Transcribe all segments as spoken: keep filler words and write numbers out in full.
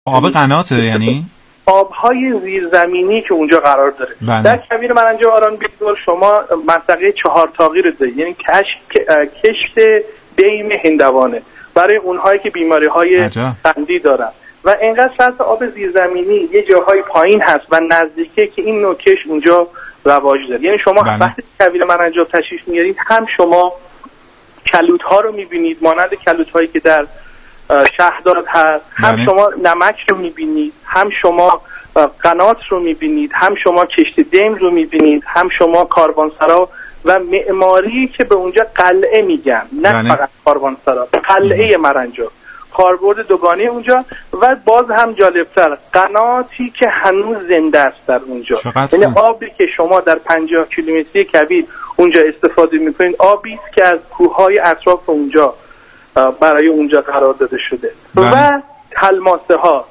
آب قناته یعنی آبهای زیرزمینی که اونجا قرار داره. بله. در کویر مرنجه آران بیدول شما منطقه چهار تاقی رو دارید، یعنی کشت کشت دیم هندوانه برای اونهایی که بیماری های قندی دارن و اینقدر سطح آب زیرزمینی یه جاهای پایین هست و نزدیکه که این نوع کشت اونجا رواج داره. یعنی شما بله. وقتی کویر مرنجه تشریف میارید هم شما کلوت ها رو میبینید مانند کلوت هایی که در شهداد هست، هم بله. شما نمک رو میبینید، هم شما قنات رو میبینید، هم شما کشت دیم رو میبینید، هم شما کاروانسرا و معماری که به اونجا قلعه میگن، نه بله. فقط کاروانسرا، قلعه مرنجا، کاربرد دوگانه اونجا و باز هم جالبتر قناتی که هنوز زنده است در اونجا. یعنی آبی که شما در پنجاه کیلومتری کویر اونجا استفاده میکنید آبی است که از کوههای اطراف اونجا برای اونجا قرار داده شده. بله. و تلماسه ها،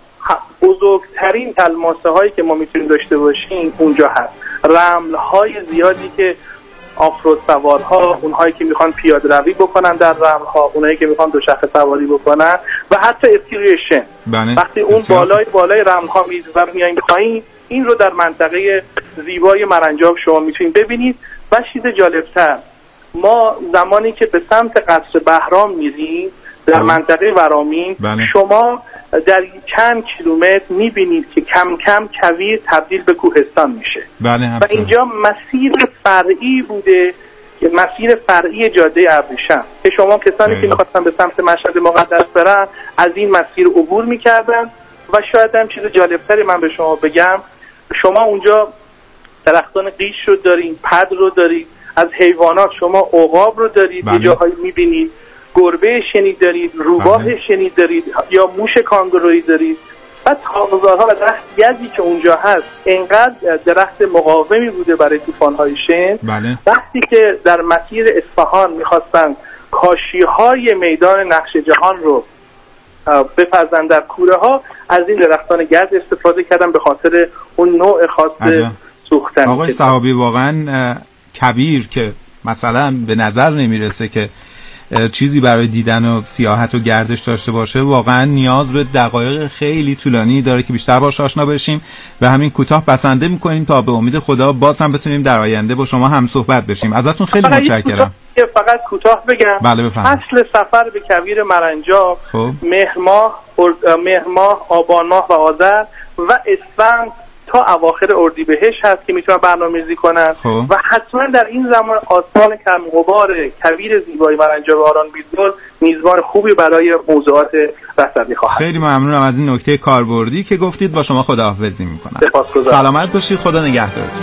بزرگترین تلماسه هایی که ما میتونیم داشته باشیم اونجا هست. رمل های زیادی که آفرود سوارها، اونهایی که میخوان پیاده روی بکنن در رمل ها، اونهایی که میخوان دوچرخه سواری بکنن و حتی اسکیریشن. بله. وقتی اون بالای بالای رمل ها میز و میاییم پایین، این رو در منطقه زیبای مرنجاب شما میتونید ببینید. و چیز جالبتر، ما زمانی که به سمت قصر بهرام میریم در بله. منطقه ورامین بله. شما در چند کیلومتر میبینید که کم کم کویر تبدیل به کوهستان میشه. بله. و اینجا مسیر فرعی بوده، مسیر فرعی جاده ابریشم که شما کسانی بله. که میخواستن به سمت مشهد مقدس برن از این مسیر عبور میکردن. و شاید هم چیز جالبتری من به شما بگم، شما اونجا درختان قیش رو دارید، پد رو دارید، از حیوانات شما عقاب رو دارید، بله. یه جاهایی میبینید گربه شنی دارید، روباه بله. شنی دارید یا موش کانگورویی دارید. و تاق‌زارها و درخت گزی که اونجا هست اینقدر درخت مقاومی بوده برای طوفان‌های شن. بله. وقتی که در مسیر اصفهان میخواستن کاشی‌های میدان نقش جهان رو بپزن در کوره ها، از این درختان گز استفاده کردن به خاطر اون نوع خاص سوختن. آقای صحابی واقعا کویر که مثلا به نظر نمیرسه که چیزی برای دیدن و سیاحت و گردش داشته باشه، واقعا نیاز به دقایق خیلی طولانی داره که بیشتر باهاش آشنا بشیم و همین کوتاه بسنده میکنیم تا به امید خدا باز هم بتونیم در آینده با شما هم صحبت بشیم. ازتون خیلی متشکرم. فقط کوتاه بگم، بله بفرمایید. اصل سفر به کویر مرنجاب مهر ماه، مهر ماه، آبان ماه و آذر و اسفند تا اواخر اردیبهشت هست که میتونن برنامه‌ریزی کنن. خوب. و حتما در این زمان آسمان کم غبار کویر زیبای مرنجاب آران بیدول میزبان خوبی برای موضوعات رصدی خواهد. خیلی ممنونم از این نکته کاربردی که گفتید. با شما خداحافظی میکنم. سلامت باشید، خدا نگهدارتون.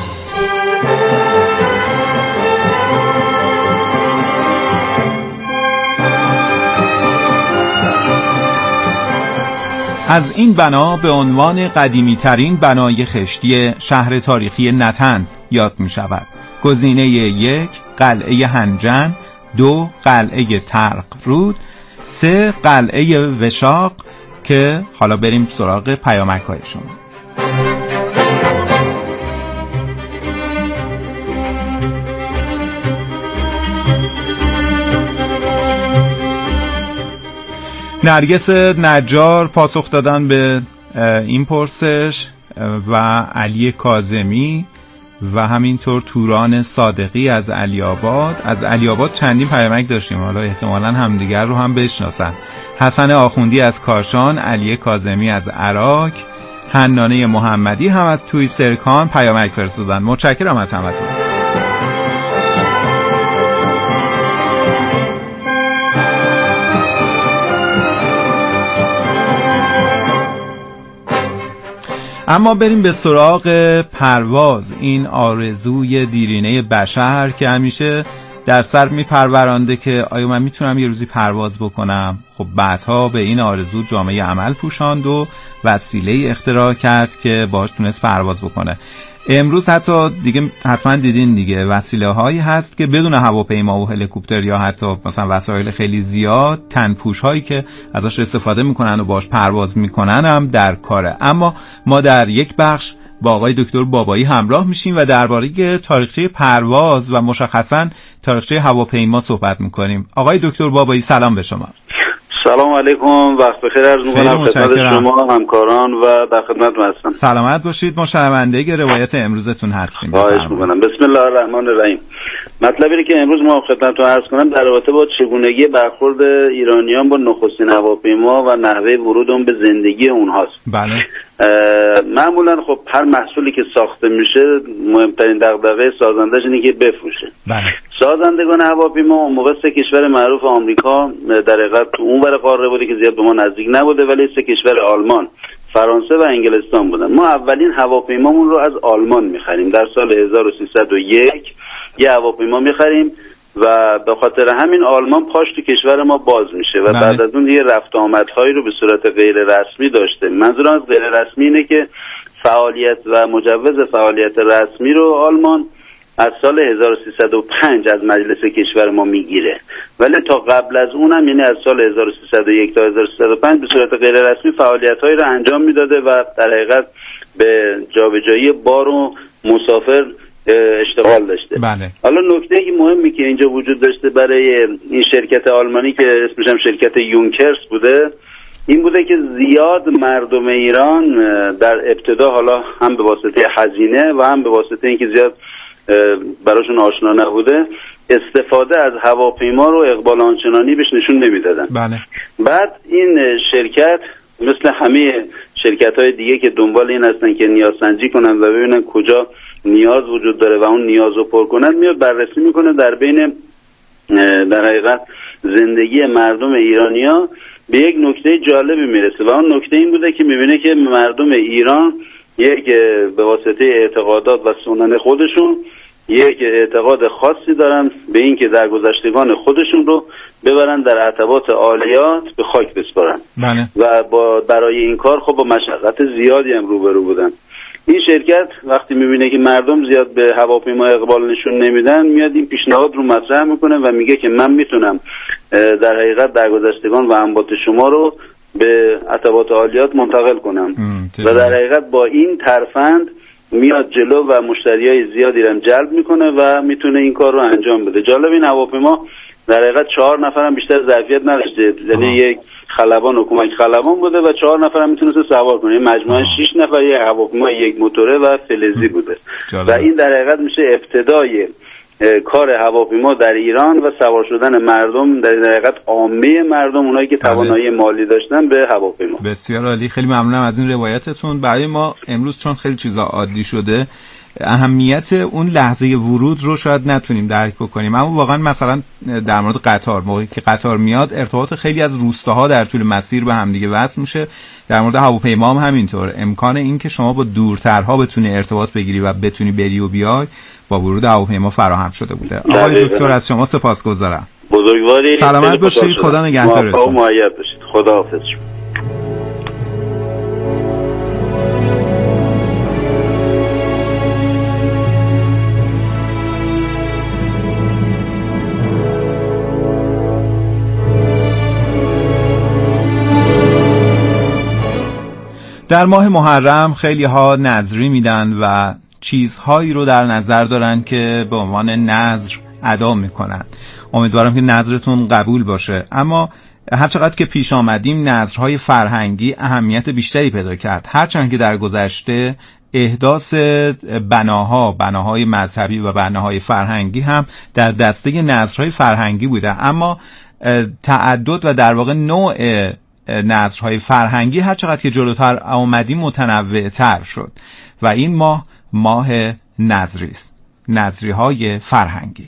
از این بنا به عنوان قدیمی ترین بنای خشتی شهر تاریخی نطنز یاد می شود. گزینه یک قلعه هنجن، دو قلعه ترق رود، سه قلعه وشاق که حالا بریم سراغ پیامک های شما. نرگس نجار پاسخ دادن به این پرسش و علی کاظمی و همینطور توران صادقی از علی آباد. از علی آباد چندین پیامک داشتیم، حالا احتمالاً همدیگر رو هم بشناسن. حسن آخوندی از کاشان، علی کاظمی از عراق، حنانه محمدی هم از توی سرکان پیامک فرستادن. متشکرم از همتون. اما بریم به سراغ پرواز، این آرزوی دیرینه بشر که همیشه در سر میپرورانده که آیا من میتونم یه روزی پرواز بکنم. خب بعدها به این آرزو جامعه عمل پوشاند و وسیله اختراع کرد که باهاش تونست پرواز بکنه. امروز حتی دیگه حتما دیدین دیگه وسیله هایی هست که بدون هواپیما و هلیکوپتر یا حتی مثلا وسایل خیلی زیاد، تنپوش هایی که ازش استفاده میکنن و باهاش پرواز میکنن هم در کاره. اما ما در یک بخش با آقای دکتر بابایی همراه میشیم و درباره تاریخچه پرواز و مشخصا تاریخچه هواپیما صحبت میکنیم. آقای دکتر بابایی سلام به شما. سلام علیکم، وقت بخیر عرض می‌کنم خدمت شما همکاران و در خدمتتون هستم. سلامت باشید. ما شنونده روایت امروزتون هستیم. خواهش می‌کنم. بسم الله الرحمن الرحیم. مطلبی که امروز ما خدمتتون عرض کنم در رابطه با چگونگی برخورد ایرانیان با نخستین هواپیما و نحوه ورود اون به زندگی اونهاست. بله. معمولا خب هر محصولی که ساخته میشه مهمترین دغدغه سازندش اینه که بفروشه. بله. سازندگان هواپیما اون موقع سه کشور معروف آمریکا در حقیقت اون ور قاره بوده که زیاد به ما نزدیک نبوده، ولی سه کشور آلمان، فرانسه و انگلستان بودن. ما اولین هواپیمامون رو از آلمان می‌خریم. در سال هزار و سیصد و یک یه هواپیما می‌خریم و به خاطر همین آلمان پاش تو کشور ما باز میشه و بعد از اون یه رفت آمدهایی رو به صورت غیر رسمی داشته. منظورم از غیر رسمی اینه که فعالیت و مجوز فعالیت رسمی رو آلمان از سال هزار و سیصد و پنج از مجلس کشور ما میگیره، ولی تا قبل از اونم یعنی از سال هزار و سیصد و یک تا هزار و سیصد و پنج به صورت غیر رسمی فعالیت‌هایی رو انجام میداده و در حقیقت به جابجایی بار و مسافر اشتغال داشته. بله. حالا نکته که مهمی که اینجا وجود داشته برای این شرکت آلمانی که اسمش هم شرکت یونکرس بوده این بوده که زیاد مردم ایران در ابتدا حالا هم به واسطه هزینه و هم به واسطه اینکه زیاد براشون آشنا نبوده استفاده از هواپیما رو اقبال آنچنانی بهش نشون نمیدادن. بله. بعد این شرکت مثل همه شرکت‌های دیگه که دنبال این هستن که نیازسنجی کنن و ببینن کجا نیاز وجود داره و اون نیاز رو پر کنن، میاد بررسی میکنه در بین در حقیقت زندگی مردم ایرانیا به یک نکته جالبی میرسه و اون نکته این بوده که میبینه که مردم ایران یک به واسطه اعتقادات و سنن خودشون یک اعتقاد خاصی دارن به این که در گذشتگان خودشون رو ببرن در عتبات عالیات به خاک بسپارن. بله. و با برای این کار خب با مشقت زیادی هم روبرو بودن. این شرکت وقتی میبینه که مردم زیاد به هواپیما اقبال نشون نمیدن میاد این پیشنهاد رو مطرح میکنه و میگه که من میتونم در حقیقت درگذشتگان و انبات شما رو به عتبات عالیات منتقل کنم و در حقیقت با این ترفند میاد جلو و مشتریای زیادی رو جلب میکنه و میتونه این کار رو انجام بده. جالب این هواپیما در حقیقت چهار نفر هم بیشتر ظرفیت نداشته، یعنی یک خلبان و کمک خلبان بوده و چهار نفر هم میتونسته سوار کنه. مجموعه شش نفر یک هواپیما یک موتوره و فلزی بوده. جالب. و این در حقیقت میشه ابتدای کار هواپیما در ایران و سوار شدن مردم در حقیقت عامه مردم، اونایی که توانایی مالی داشتن، به هواپیما. بسیار عالی، خیلی ممنونم از این روایتتون. برای ما امروز چون خیلی چیزا عادی شده اهمیت اون لحظه ورود رو شاید نتونیم درک بکنیم، اما واقعا مثلا در مورد قطار، موقعی که قطار میاد ارتباط خیلی از روستاها در طول مسیر به هم دیگه وصل میشه. در مورد هواپیما هم همینطور، امکان این که شما با دورترها بتونی ارتباط بگیری و بتونی بری و بیای با ورود هواپیما فراهم شده بوده. آقای دکتر از شما سپاسگزارم. بزرگواری، سلامت باشید، خدا نگهدارتون. موفق و مؤید باشید. خداحافظ. در ماه محرم خیلی ها نذری میدن و چیزهایی رو در نظر دارن که به عنوان نذر ادا میکنن. امیدوارم که نذرتون قبول باشه. اما هرچقدر که پیش آمدیم نذرهای فرهنگی اهمیت بیشتری پیدا کرد، هرچند که در گذشته احداث بناها بناهای مذهبی و بناهای فرهنگی هم در دسته نذرهای فرهنگی بوده، اما تعدد و در واقع نوع نذرهای فرهنگی هر چقدر که جلوتر آمدیم متنوع‌تر شد و این ماه ماه نذری است، نذری‌های فرهنگی.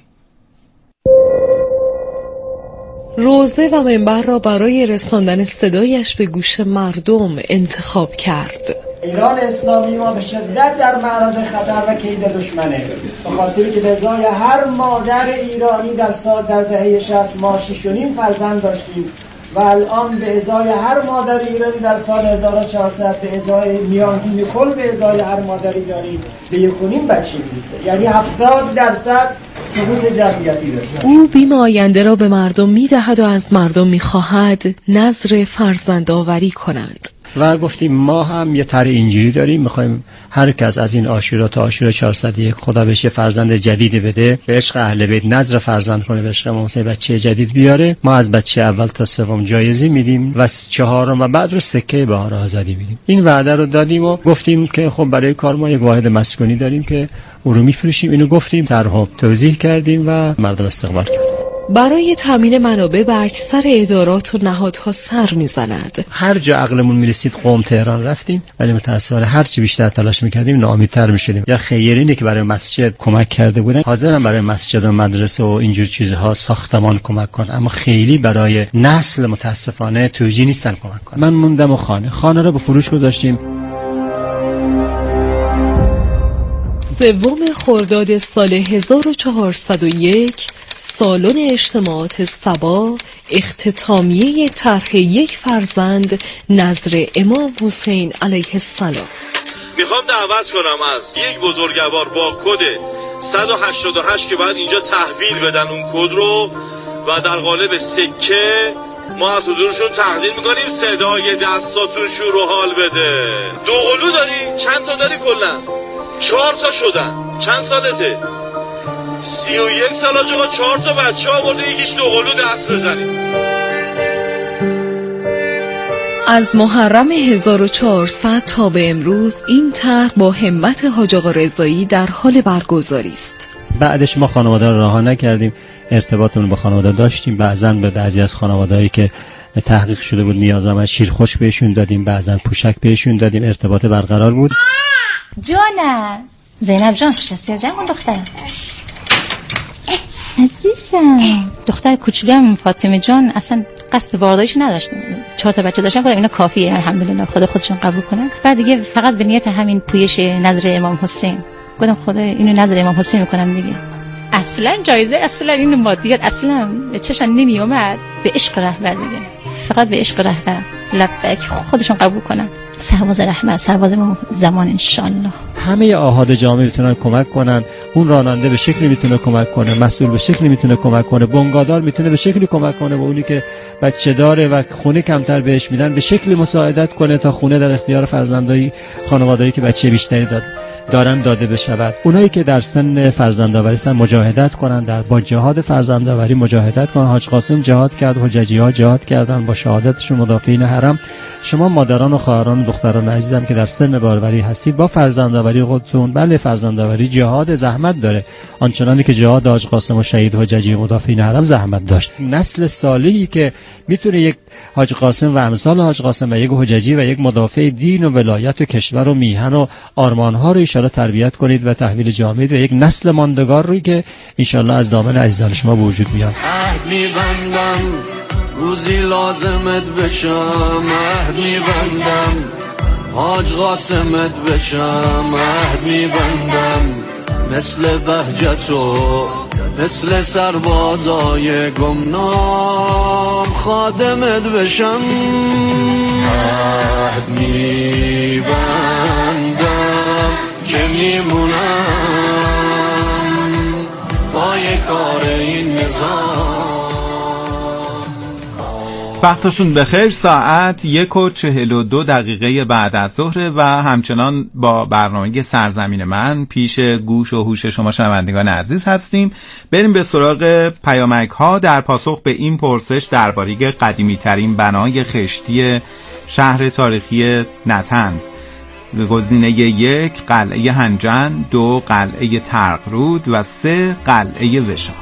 روزه و منبر را برای رساندن صدایش به گوش مردم انتخاب کرد. ایران اسلامی ما به شدت در معرض خطر و کید دشمنه، به خاطر که به ازای هر مادر ایرانی در سال در دهه شصت ما شش و نیم فرزند داشتیم و الان به ازای هر مادر ایرانی در سال هزار و چهارصد به ازای میانگین کل به ازای هر مادری داریم به یک و نیم بچه میرسه، یعنی هفتاد درصد سقوط جمعیتی داشته. او بیم آینده را به مردم میدهد و از مردم میخواهد نذر فرزند آوری کنند. و گفتیم ما هم یه طرح اینجوری داریم، میخوایم هر کس از این عاشورا تا عاشورا چهارصد و یک خدا بهش فرزند جدید بده، به عشق اهل بیت نذر فرزند کنه، به عشق امام حسین بچه جدید بیاره. ما از بچه اول تا سوم جایزه میدیم و چهارم و بعد رو سکه بهار آزادی میدیم. این وعده رو دادیم و گفتیم که خب برای کار ما یک واحد مسکونی داریم که اون رو میفروشیم. اینو گفتیم، طرحو توضیح کردیم و مردم استقبال کردن. برای تامین منابع به اکثر ادارات و نهادها سر میزند. هر جا عقلمون میرسید قم تهران رفتیم، ولی متأسفانه هر چی بیشتر تلاش میکردیم ناامیدتر میشدیم. یا خیرینی که برای مسجد کمک کرده بودن حاضرن برای مسجد و مدرسه و اینجور چیزها ساختمان کمک کنن، اما خیلی برای نسل متأسفانه توجیه نیستن کمک کنن. من موندم و خانه خانه رو به فروش گذاشتیم. سوم خرداد سال هزار و چهارصد و یک، سالن اجتماعات صبا، اختتامیه طرح یک فرزند نظر امام حسین علیه السلام. میخوام دعوت کنم از یک بزرگوار با کد صد و هشتاد و هشت که باید اینجا تحویل بدن اون کد رو و در قالب سکه ما از حضورشون تقدیم میکنیم. صدای دستاتون شور و حال بده. دو قلو داری؟ چند تا داری کلا؟ چهار تا شدن. چند سالته؟ سی و یک سال آجاقا چهار تا بچه آورده، یکیش دو قلو دست بزنیم. از محرم هزار و چهارصد تا به امروز این طرح با همت حاج آقا رضایی در حال برگزاری است. بعدش ما خانواده رو رها نکردیم، ارتباطمون با خانواده داشتیم. بعضن به بعضی از خانواده‌ای که تحقیق شده بود نیازمند شیرخوش بهشون دادیم، بعضن پوشک بهشون دادیم، ارتباط برقرار بود. جانم زینب جان، خوش هستی جان؟ اون دختر عزیزم، دختر کوچولوام فاطمه جان اصلا قصد بارداریش نداشت، چهار تا بچه داشتن، گفتم اینا کافیه الحمدلله، خدا خودشون قبول کنن. بعد دیگه فقط به نیت همین پویش نظر امام حسین گفتم خدا اینو نظر امام حسین میکنم دیگه. اصلا جایزه اصلا اینو مادیات اصلا به چشم نمی اومد، به عشق رهبر دیگه، فقط به عشق رهبر لبک خودشون قبول کنن. سرباز رحمت، سرباز زمان انشالله. همه آحاد جامعه میتونن کمک کنن. اون راننده به شکلی میتونه کمک کنه، مسئول به شکلی میتونه کمک کنه، بنگادار میتونه به شکلی کمک کنه، با اونی که بچه داره و خونه کمتر بهش میدن به شکلی مساعدت کنه تا خونه در اختیار فرزندای خانواده‌ای که بچه بیشتری داد دارن داده بشود. اونایی که در سن فرزندآوری هستن مجاهدت کنن، در با جهاد فرزندآوری مجاهدت کنن. حاج قاسم جهاد کرد، حججی‌ها جهاد کردن، با شهادتشون مدافعین حرم. شما مادران و خواهران و دختران عزیزم که در سن باروری هستید، با فرزندآوری خودتون، بله فرزندآوری جهاد زحمت داره، آنچنانی که جهاد حاج قاسم و شهید حججی مدافعین حرم زحمت داشت. نسل صالحی که میتونه یک حاج قاسم و امثال حاج قاسم و یک حججی و یک مدافع دین و ولایت و کشور و میهن و آرمان‌ها رو ان شاءالله تربیت کنید و تحویل جامعه و یک نسل ماندگار روی که ان شاءالله از دامن عزیزان شما به وجود میاد. روزی لازمت بشم، عهد میبندم، حاج قاسمت بشم، عهد میبندم، مثل بهجت و مثل سربازای گمنام خادمت بشم، عهد میبندم که میمونم پای کار این نظام. وقتتون بخیر. ساعت یک و چهل و دو دقیقه بعد از ظهر و همچنان با برنامه سرزمین من پیش گوش و هوش شما شنوندگان عزیز هستیم. بریم به سراغ پیامک ها در پاسخ به این پرسش درباره قدیمی ترین بنای خشتی شهر تاریخی نطنز. گزینه یک قلعه هنجن، دو قلعه ترقرود و سه قلعه وشا.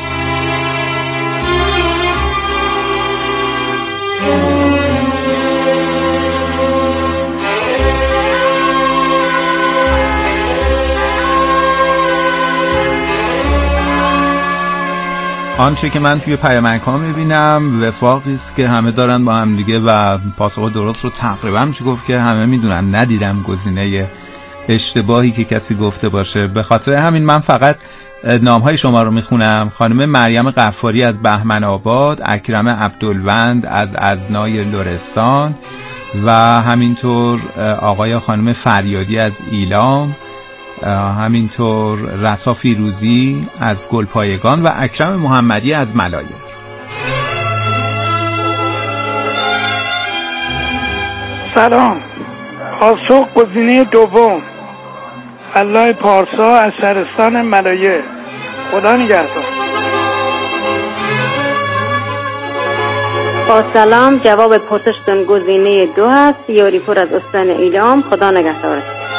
آنچه که من توی پیامک ها میبینم وفاقی است که همه دارن با هم دیگه و پاسخ درست رو تقریبا میشه گفت که همه میدونن. ندیدم گزینه اشتباهی که کسی گفته باشه. به خاطر همین من فقط نام های شما رو میخونم. خانم مریم غفاری از بهمن آباد، اکرم عبدالوند از ازنای لرستان و همینطور آقای خانم فریادی از ایلام، همینطور رسا فیروزی از گلپایگان و اکرم محمدی از ملایر. سلام. پاسخ گزینه دوم، الله پارسا از شهرستان ملایه. خدا نگهدار. با سلام، جواب پرسشتون گزینه دو هست، یاری پور از استان ایلام. خدا نگهدار.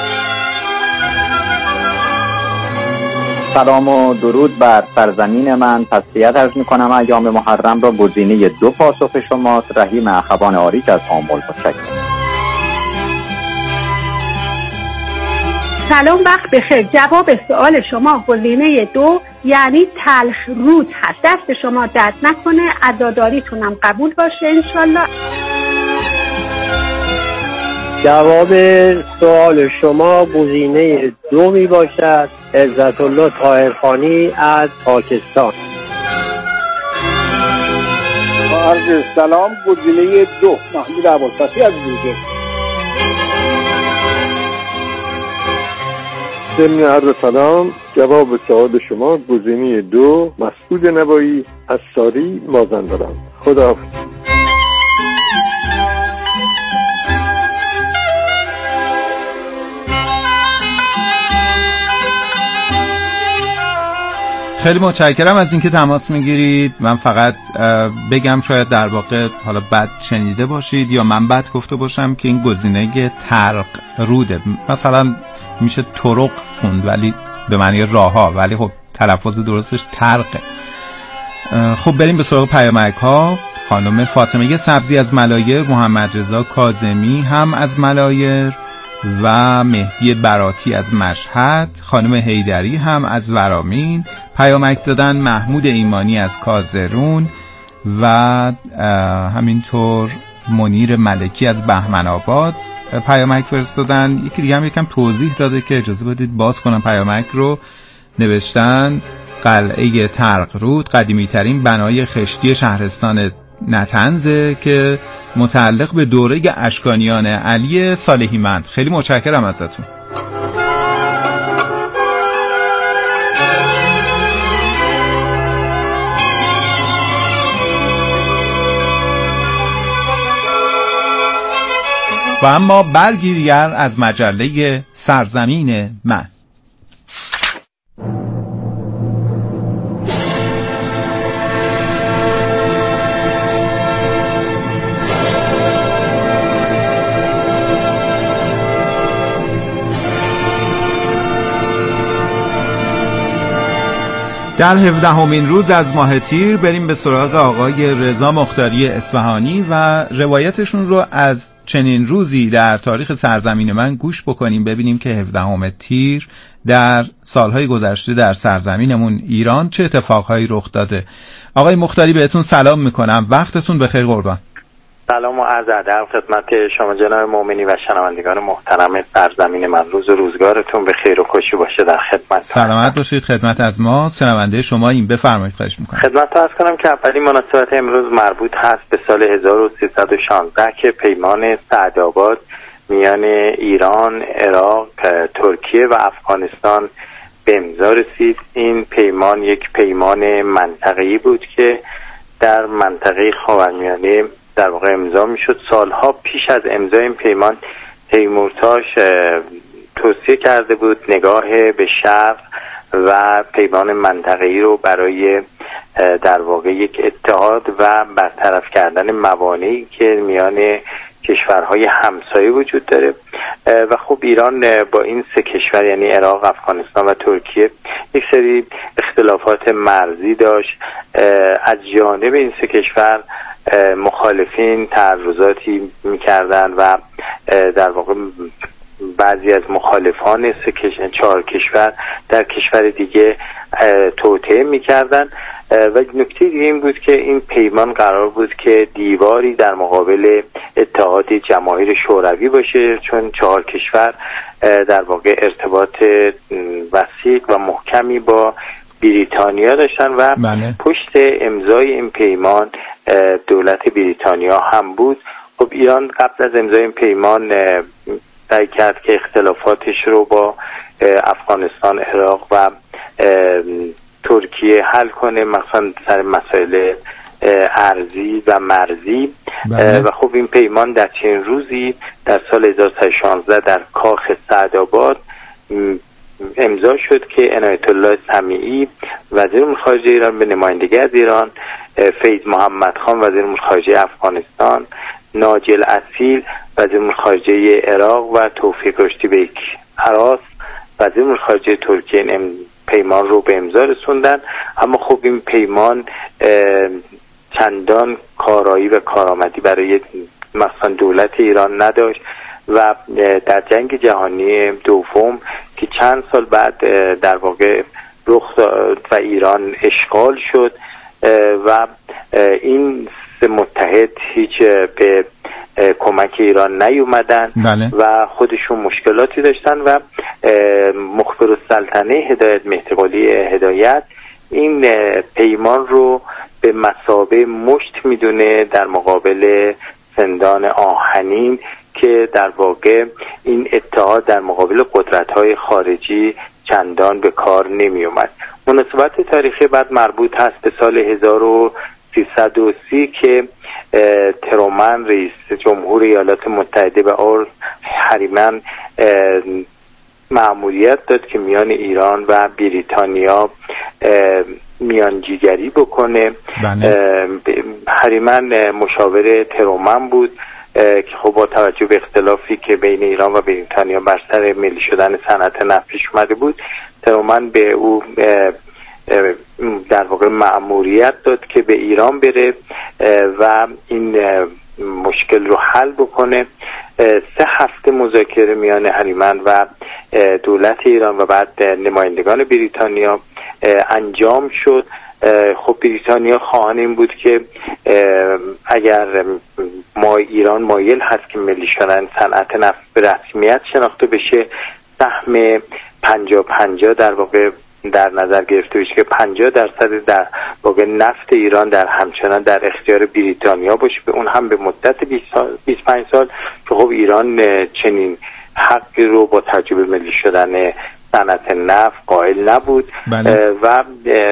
سلام و درود بر سرزمین من. تسلیت عرض میکنم ایام محرم را. گزینه دو پاسخ شماست. رحیم اخوان آریک از آمل. متشکرم. سلام، وقت بخیر. جواب سوال شما گزینه دو یعنی تلخ رود هست. دست شما درد نکنه، عزاداریتونم قبول باشه انشالله. جواب سوال شما گزینه دو می باشد. عزت الله طاهرخانی از پاکستان. عرض سلام، گزینه دو، محمود ابوالفتحی از زوجه. ضمن عرض سلام، جواب سوال شما گزینه دو، مسعود نوایی از ساری مازندران. خدا. خیلی متشکرم از اینکه تماس میگیرید. من فقط بگم شاید در واقع حالا بد شنیده باشید یا من بد گفته باشم که این گزینه ترق روده، مثلا میشه طرق خوند ولی به معنی راه ها، ولی خب تلفظ درستش ترقه. خب بریم به سراغ پیامک ها. خانم فاطمه سبزی از ملایر، محمد رضا کاظمی هم از ملایر و مهدی براتی از مشهد، خانم حیدری هم از ورامین پیامک دادن، محمود ایمانی از کازرون و همینطور منیر ملکی از بهمن آباد پیامک فرستادن. یکی دیگه هم یکم توضیح داده که اجازه بدید باز کنم پیامک رو. نوشتن قلعه طرق رود قدیمی ترین بنای خشتی شهرستان نطنزه که متعلق به دوره اشکانیان علی صالحیمند. خیلی متشکرم ازتون. و اما برگی دیگر از مجله سرزمین من. در هفدهمین روز از ماه تیر بریم به سراغ آقای رضا مختاری اصفهانی و روایتشون رو از چنین روزی در تاریخ سرزمین من گوش بکنیم، ببینیم که هفدهم تیر در سالهای گذشته در سرزمینمون ایران چه اتفاقهایی رخ داده. آقای مختاری بهتون سلام میکنم، وقتتون بخیر قربان. سلام و عرض ادب خدمت شما جناب مومنی و شنوندگان محترم سرزمین من. روز و روزگارتون به خیر و خوشی باشه. در خدمت سلامت باشید. خدمت از ما شنونده شما این بفرمایید. خواهش میکنم. خدمت عرض کنم که اولی مناسبت امروز مربوط هست به سال هزار و سیصد و شانزده که پیمان سعدآباد میان ایران، عراق، ترکیه و افغانستان به امضا رسید. این پیمان یک پیمان منطقه‌ای بود که در منطقه خاورمیانه در واقع امضا میشد. سالها پیش از امضای این پیمان تیمورتاش توصیه کرده بود نگاه به شرق و پیمان منطقه‌ای رو برای در واقع یک اتحاد و برطرف کردن موانعی که میان کشورهای همسایه وجود داره. و خب ایران با این سه کشور یعنی عراق، افغانستان و ترکیه یک سری اختلافات مرزی داشت. از جانب این سه کشور مخالفین تعرضاتی میکردن و در واقع بعضی از مخالفان سه کشور چهار کشور در کشور دیگه توطئه میکردن. و نکته دیگه این بود که این پیمان قرار بود که دیواری در مقابل اتحاد جماهیر شوروی باشه، چون چهار کشور در واقع ارتباط وثیق و محکمی با بریتانیا داشتن و بله. پشت امضای این پیمان دولت بریتانیا هم بود. خب ایران قبل از امضای این پیمان سعی کرد که اختلافاتش رو با افغانستان، عراق و ترکیه حل کنه، مثلا سر مسائل ارضی و مرزی. بله. و خب این پیمان در چند روزی در سال هزار و سیصد و شانزده در کاخ سعدآباد امضا شد که عنایت الله سمیعی وزیر امور خارجه ایران به نمایندگی از ایران، فیض محمد خان وزیر امور خارجه افغانستان، ناجل اصیل وزیر امور خارجه عراق و توفیق رشدی بیک عراس وزیر امور خارجه ترکیه این پیمان رو به امضا رسوندن. اما خب این پیمان چندان کارایی و کارآمدی برای مثلا دولت ایران نداشت و در جنگ جهانی دوم که چند سال بعد در واقع رخ داد و ایران اشغال شد و این سه متحد هیچ به کمک ایران نیومدن. بله. و خودشون مشکلاتی داشتن و مخبر السلطنه هدایت مهدی قلی هدایت این پیمان رو به مثابه مشت میدونه در مقابل زندان آهنین که در واقع این اتحاد در مقابل قدرت‌های خارجی چندان به کار نمی اومد. مناسبت تاریخی بعد مربوط هست به سال هزار و سیصد و سی که ترومن رئیس جمهور ایالات متحده به اور هریمن مأموریت داد که میان ایران و بریتانیا میانجیگری بکنه. هریمن مشاور ترومن بود که خب با توجه به اختلافی که بین ایران و بریتانیا بر سر ملی شدن صنعت نفت پیش اومده بود، ترومن به او در واقع مأموریت داد که به ایران بره و این مشکل رو حل بکنه. سه هفته مذاکره میان هریمن و دولت ایران و بعد نمایندگان بریتانیا انجام شد. خب بریتانیا خواهان این بود که اگر ما ایران مایل هست که ملی شدن صنعت نفت به رسمیت شناخته بشه، سهم پنجاه پنجاه در واقع در نظر گرفته بشه که پنجاه درصد در واقع نفت ایران در همچنان در اختیار بریتانیا باشه، به اون هم به مدت بیست و پنج سال که خب ایران چنین حقی رو با تجربه ملی شدن صنعت نفت قائل نبود. بله. و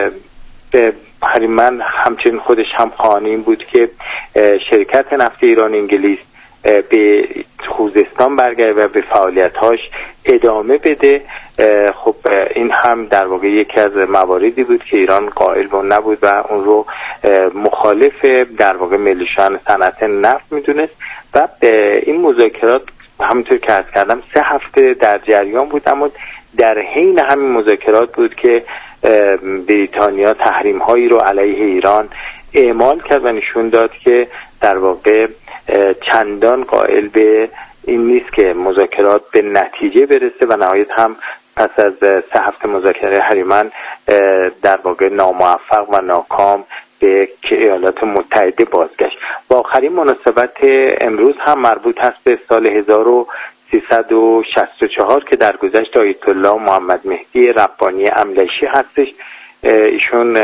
هریمن همچنین خودش هم خواهان این بود که شرکت نفت ایران انگلیس به خوزستان برگرده و به فعالیت‌هاش ادامه بده. خب این هم در واقع یکی از مواردی بود که ایران قائل به اون نبود و اون رو مخالف در واقع ملی شدن صنعت نفت میدونست و این مذاکرات همونطور که عرض کردم سه هفته در جریان بود. اما در حین همین مذاکرات بود که بریتانیا تحریم هایی رو علیه ایران اعمال کرد و نشون داد که در واقع چندان قائل به این نیست که مذاکرات به نتیجه برسه و نهایت هم پس از سه هفته مذاکره هریمن در واقع ناموفق و ناکام به ایالات متحده بازگشت. و آخرین مناسبت امروز هم مربوط هست به سال هزار و سیصد و شصت و چهار که در گذشت آیت الله محمد مهدی ربانی املشی هستش. ایشون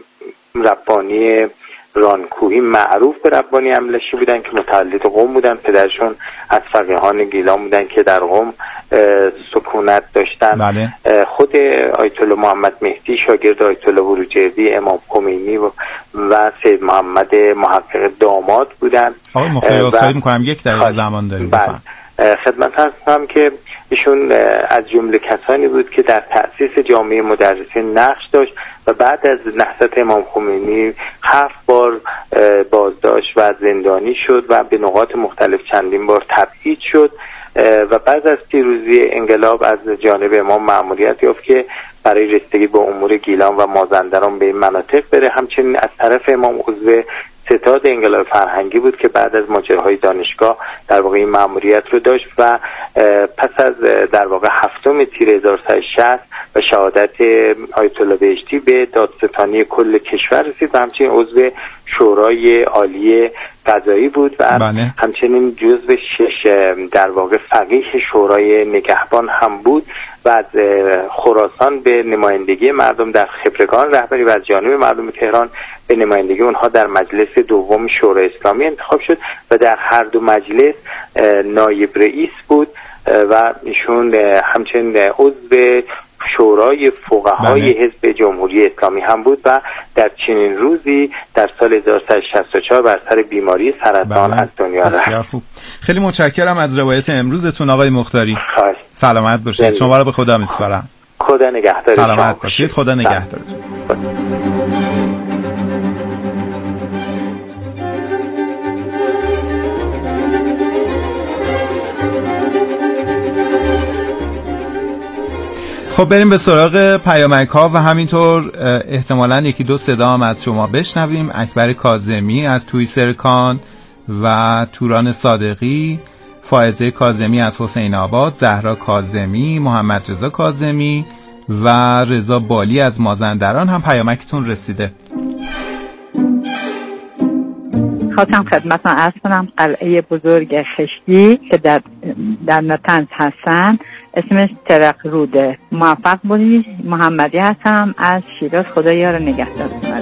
ربانی رانکوهی معروف به ربانی املشی بودن که متولد قم بودن. پدرشون از فقیهان گیلان بودن که در قم سکونت داشتن. بله. خود آیت الله محمد مهدی شاگرد آیت الله بروجردی، امام خمینی و, و سید محمد محقق داماد بودن. آقای مخبر عذرخواهی می‌کنم یک دقیقه زمان داریم. بفرمایید. خدمت هستم که ایشون از جمله کسانی بود که در تأسیس جامعه مدرسین نقش داشت و بعد از نهضت امام خمینی هفت بار بازداشت و زندانی شد و به نقاط مختلف چندین بار تبعید شد و بعد از پیروزی انقلاب از جانب امام مأموریت یافت که برای رسیدگی به امور گیلان و مازندران به این مناطق بره. همچنین از طرف امام عضو ستاد انقلاب فرهنگی بود که بعد از ماجراهای دانشگاه در واقع این مأموریت رو داشت و پس از در واقع هفتم تیر هزار و سیصد و شصت و شهادت آیت الله بهشتی به دادستانی کل کشور رسید و همچنین عضو شورای عالی قضایی بود و بله. همچنین جزو شش در واقع فقیه شورای نگهبان هم بود و از خراسان به نمایندگی مردم در خبرگان رهبری و از جانب مردم تهران به نمایندگی اونها در مجلس دوم شورای اسلامی انتخاب شد و در هر دو مجلس نایب رئیس بود و ایشون همچنین عضو شورای فقهای حزب جمهوری اسلامی هم بود و در چنین روزی در سال هزار و سیصد و شصت و چهار بر اثر بیماری سرطان از دنیا رفت. بسیار خوب. خیلی متشکرم از روایت امروزتون آقای مختاری. خواهش. سلامت باشید. شما رو به خدا میسپارم. خدا نگهدار. سلامت باشید. خدا نگهدارتون. خب بریم به سراغ پیامک ها و همینطور احتمالاً یکی دو صدا هم از شما بشنویم. اکبر کاظمی از تویسرکان و توران صادقی، فائزه کاظمی از حسین آباد، زهرا کاظمی، محمد رضا کاظمی و رضا بالی از مازندران هم پیامکتون رسیده. خواستم خدمتتون عرض کنم قلعه بزرگ خشتی که در در نطنز هستن اسمش ترق روده. موفق بودید. محمدی هستم از شیراز. خدا یار نگهدارتون.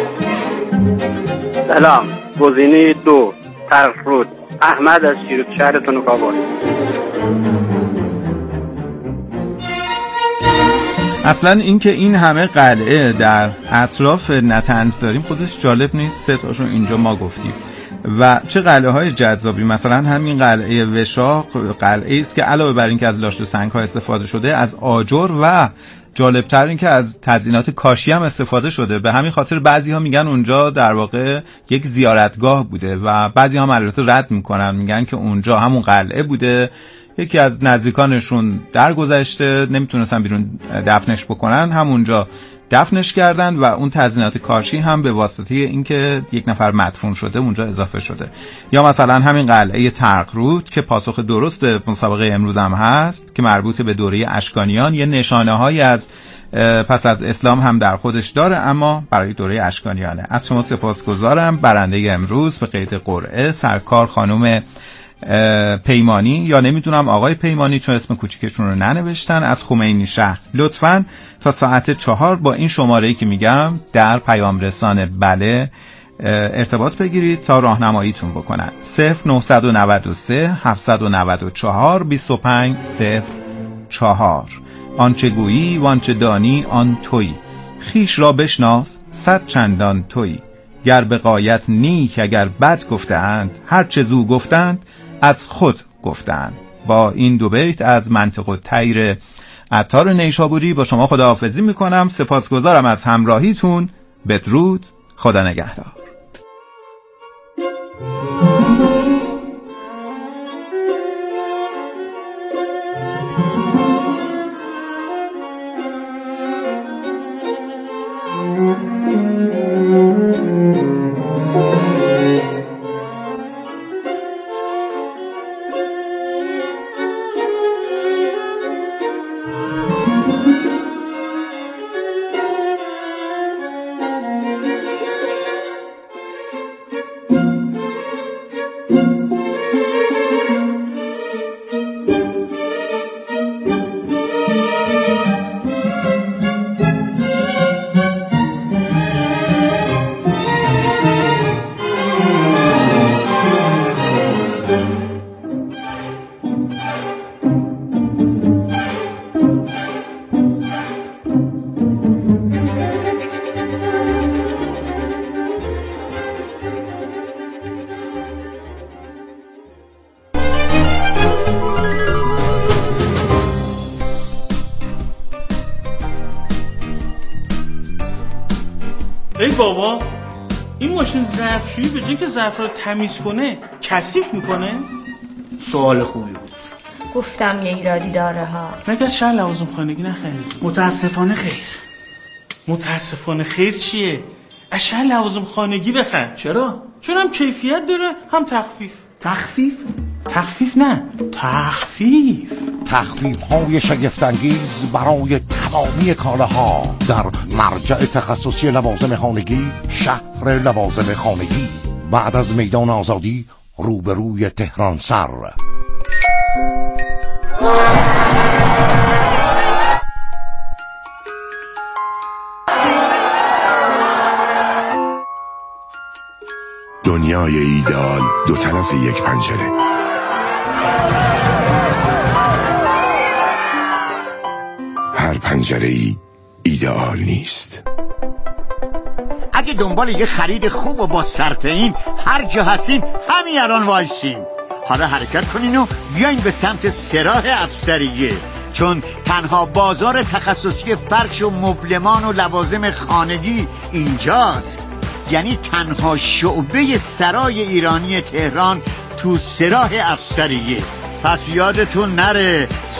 سلام. گزینه دو ترق رود. احمد از شیراز شهرتون کابل. اصلا اینکه این همه قلعه در اطراف نطنز داریم خودش جالب نیست؟ سه تاشون اینجا ما گفتیم و چه قلعه های جذابی. مثلا همین قلعه وشاق قلعه است که علاوه بر این که از لاش و سنگ ها استفاده شده، از آجر و جالبتر این که از تزیینات کاشی هم استفاده شده. به همین خاطر بعضی ها میگن اونجا در واقع یک زیارتگاه بوده و بعضی ها البته رد میکنن، میگن که اونجا همون قلعه بوده. یکی از نزدیکانشون درگذشته نمیتونستن بیرون دفنش بکنن، همونجا دفنش کردن و اون تزیینات کاشی هم به واسطه اینکه یک نفر مدفون شده اونجا اضافه شده. یا مثلا همین قلعه ترق رود که پاسخ درست مسابقه امروز هم هست که مربوط به دوره اشکانیان، یه نشانه هایی از پس از اسلام هم در خودش داره اما برای دوره اشکانیانه. از شما سپاسگزارم. برنده امروز به قید قرعه سرکار خانم پیمانی یا نمیدونم آقای پیمانی چون اسم کوچیکشون رو ننوشتن از خمینی شهر. لطفاً تا ساعت چهار با این شماره‌ای که میگم در پیام رسان بله ارتباط بگیرید تا راهنماییتون بکنن. صفر نهصد و نود و سه هفتصد و نود و چهار بیست و پنج صفر چهار. آنچه گویی وانچه دانی آن تویی، خیش را بشناس صد چندان تویی. گر به غایت نیک اگر بد گفتند، هر چه زو گفتند از خود گفتند. با این دو بیت از منطق الطیر عطار نیشابوری با شما خداحافظی میکنم. سپاسگزارم از همراهیتون. بدرود. خدا نگهدار. ای بابا، این ماشین ظرفشویی به جای که ظرف رو تمیز کنه کثیف میکنه؟ سوال خوبی بود. گفتم یه ایرادی داره ها. مگه از شهر لوازم خانگی نخریدی؟ متاسفانه خیر. متاسفانه خیر چیه؟ از شهر لوازم خانگی بخر. چرا؟ چون هم کیفیت داره هم تخفیف. تخفیف؟ تخفیف نه، تخفیف. تخفیف های شگفت‌انگیز برای تمامی کالاها در مرجع تخصصی لوازم خانگی، شهر لوازم خانگی، بعد از میدان آزادی روبروی تهران سر. دنیای ایدئال دو طرف یک پنجره. هر پنجره‌ای ایدئال نیست. اگه دنبال یه خرید خوب و با صرفه این هر جا هستین همین الان وایسین. حالا حرکت کنین و بیاین به سمت سراح افسریه، چون تنها بازار تخصصی فرش و مبلمان و لوازم خانگی اینجاست. یعنی تنها شعبه سرای ایرانی تهران تو سراح افسریه. پس یادتون نره